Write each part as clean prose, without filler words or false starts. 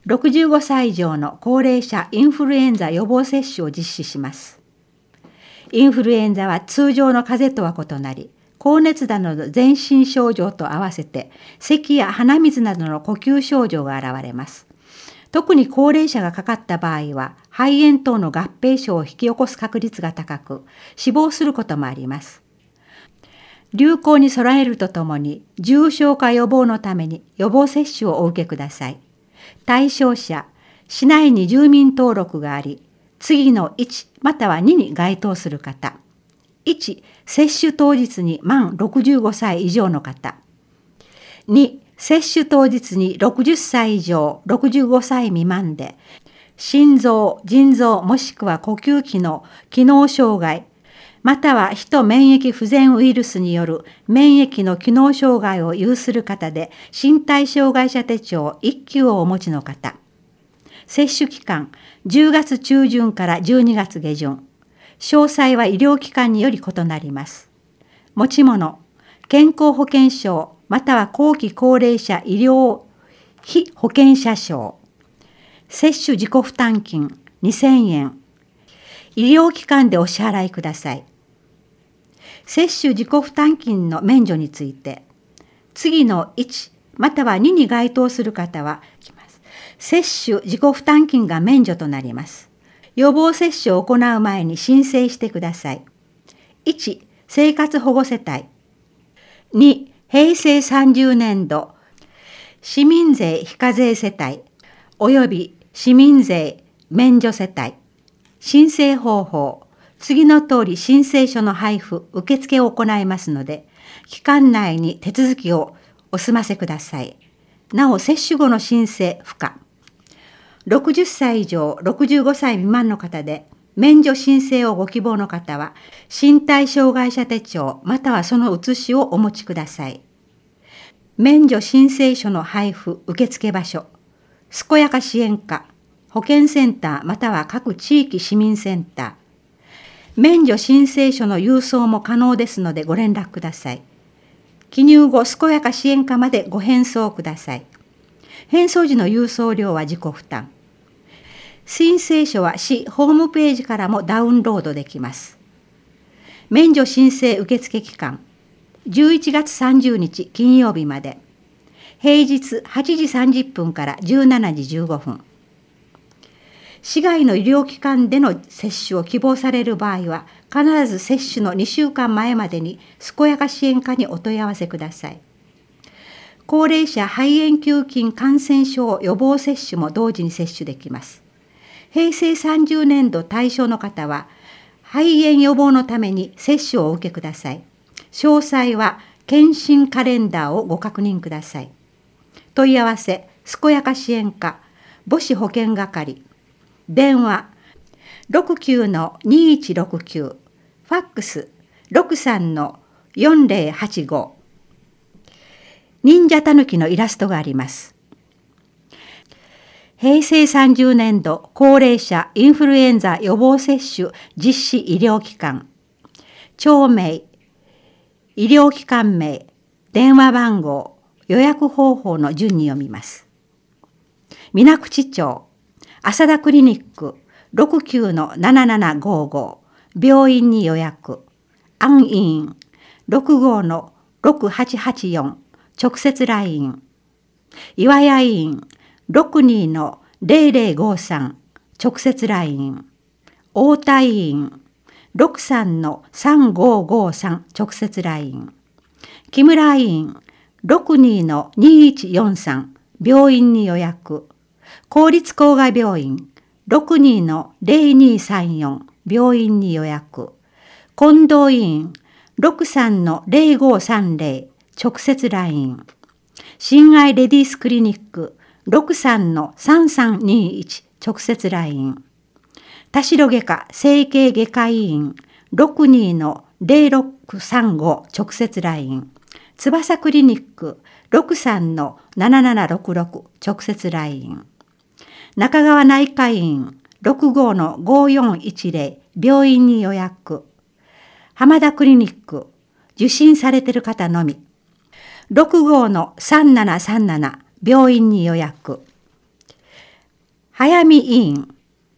65歳以上の高齢者インフルエンザ予防接種を実施します。インフルエンザは通常の風邪とは異なり、高熱などの全身症状と合わせて、咳や鼻水などの呼吸症状が現れます。特に高齢者がかかった場合は、肺炎等の合併症を引き起こす確率が高く、死亡することもあります。流行に備えるとともに、重症化予防のために予防接種をお受けください。対象者、市内に住民登録があり、次の1または2に該当する方。1、接種当日に満65歳以上の方。2、接種当日に60歳以上、65歳未満で、心臓、腎臓もしくは呼吸器の機能障害、または非免疫不全ウイルスによる免疫の機能障害を有する方で、身体障害者手帳1級をお持ちの方。接種期間、10月中旬から12月下旬。詳細は医療機関により異なります。持ち物、健康保険証、または後期高齢者医療費保険者証。接種自己負担金2000円。医療機関でお支払いください。接種自己負担金の免除について、次の1または2に該当する方は、接種自己負担金が免除となります。予防接種を行う前に申請してください。1、生活保護世帯。2、平成30年度、市民税非課税世帯、および市民税免除世帯。申請方法。次の通り申請書の配布、受付を行いますので、期間内に手続きをお済ませください。なお、接種後の申請不可。60歳以上、65歳未満の方で、免除申請をご希望の方は、身体障害者手帳またはその写しをお持ちください。免除申請書の配布、受付場所、健やか支援課、保健センターまたは各地域市民センター。免除申請書の郵送も可能ですのでご連絡ください。記入後、健やか支援課までご返送ください。返送時の郵送料は自己負担。申請書は市ホームページからもダウンロードできます。免除申請受付期間、11月30日金曜日まで。平日8時30分から17時15分。市外の医療機関での接種を希望される場合は、必ず接種の2週間前までに健やか支援課にお問い合わせください。高齢者肺炎球菌感染症予防接種も同時に接種できます。平成30年度対象の方は、肺炎予防のために接種をお受けください。詳細は検診カレンダーをご確認ください。問い合わせ、健やか支援課、母子保健係。電話 69-2169、ファックス 63-4085。忍者たぬきのイラストがあります。平成30年度高齢者インフルエンザ予防接種実施医療機関。町名、医療機関名、電話番号、予約方法の順に読みます。水口町、浅田クリニック 69-7755、病院に予約。安医院 65-6884、直接 LINE。岩屋医院 62-0053、直接 LINE。太田医院 63-3553、直接 LINE。木村医院 62-2143、病院に予約。公立郊外病院 62-0234、病院に予約。近藤医院 63-0530、直接 LINE。親愛レディースクリニック 63-3321、直接 LINE。田代外科整形外科医院 62-0635、直接 LINE。翼クリニック 63-7766、直接 LINE。中川内科医院 65-5410、病院に予約。浜田クリニック、受診されている方のみ。65-3737、病院に予約。 早見医院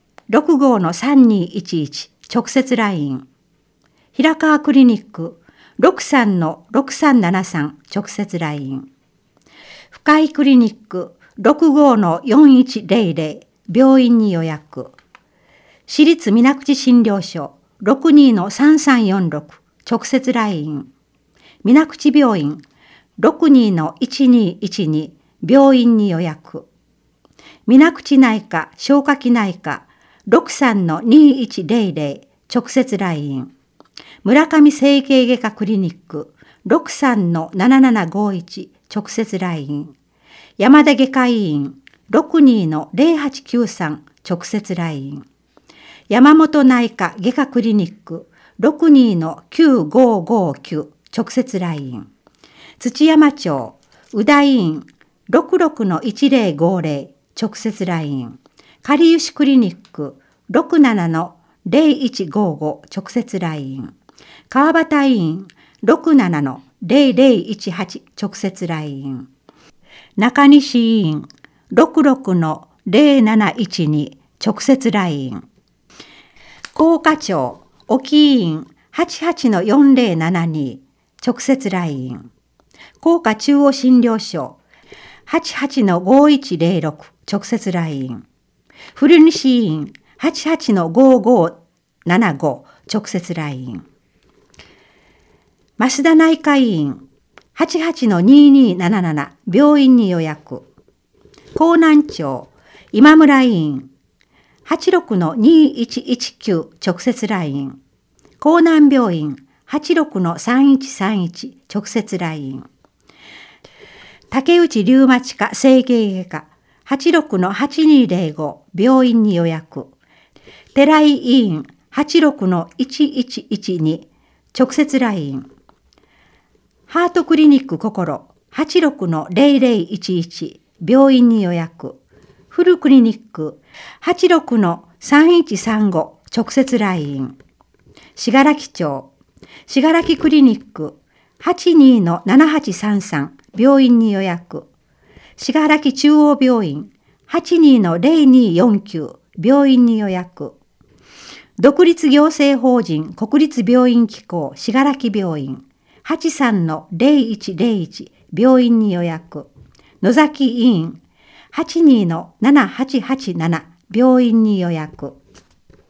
65-3211 直接 LINE。平川クリニック 63-6373 直接 LINE。深井クリニック 65-4100 病院に予約。私立水口診療所 62-3346 直接 LINE。水口病院 62-1212 病院に予約。水口内科消化器内科 63-2100 直接 LINE。村上整形外科クリニック 63-7751 直接 LINE。山田外科医院 62-0893 直接 LINE。山本内科外科クリニック 62-9559 直接 LINE。土山町宇田医院 66-1050 直接 LINE。かりゆしクリニック 67-0155 直接 LINE。川端医院 67-0018 直接 LINE。中西医院 66-0712 直接 LINE。甲賀町沖医院 88-4072 直接 LINE。甲賀中央診療所 88-5106 直接 LINE。古西医院 88-5575 直接 LINE。増田内科医院 88-2277 病院に予約。江南町今村医院 86-2119 直接 LINE。江南病院 86-3131 直接 LINE。竹内リウマチ科整形外科 86-8205 病院に予約。寺井医院 86-1112 直接 LINE。ハートクリニック心 86-0011 病院に予約。フルクリニック 86-3135 直接 LINE。信楽町信楽クリニック 82-7833 病院に予約。信楽中央病院 82-0249 病院に予約。独立行政法人国立病院機構信楽病院 83-0101 病院に予約。野崎医院 82-7887 病院に予約。